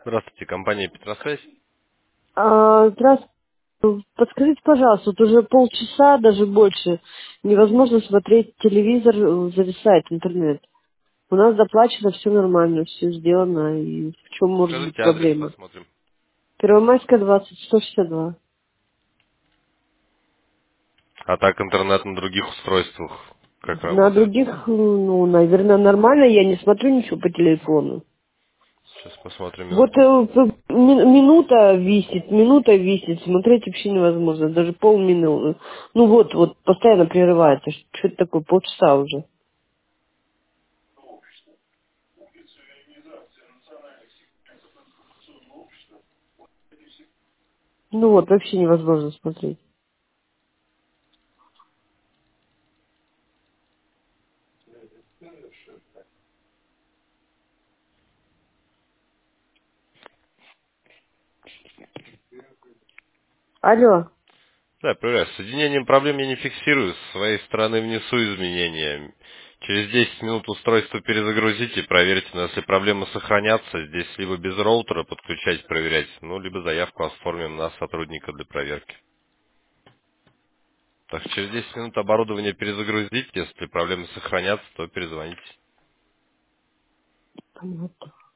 Здравствуйте, компания Петросвязь. Здравствуйте. Подскажите, пожалуйста, вот уже полчаса, даже больше, невозможно смотреть телевизор, зависает интернет. У нас заплачено, все нормально, все сделано, и в чем может быть Скажите адрес, проблема? посмотрим. Первомайская, 20, 162. А так интернет на других устройствах как На работает? других, ну, наверное, нормально, я не смотрю ничего по телефону. Сейчас посмотрим Вот минутку. минута висит, смотреть вообще невозможно, даже полминуты. Ну вот, постоянно прерывается, что это такое, полчаса уже. Ну вот, вообще невозможно смотреть. Алло. Да, проверяю. С соединением проблем я не фиксирую. С своей стороны внесу изменения. Через 10 минут устройство перезагрузите, проверьте, но если проблемы сохранятся, здесь либо без роутера подключать, проверять, ну, либо заявку оформим на сотрудника для проверки. Так, через 10 минут оборудование перезагрузите, если проблемы сохранятся, то перезвоните. Понятно.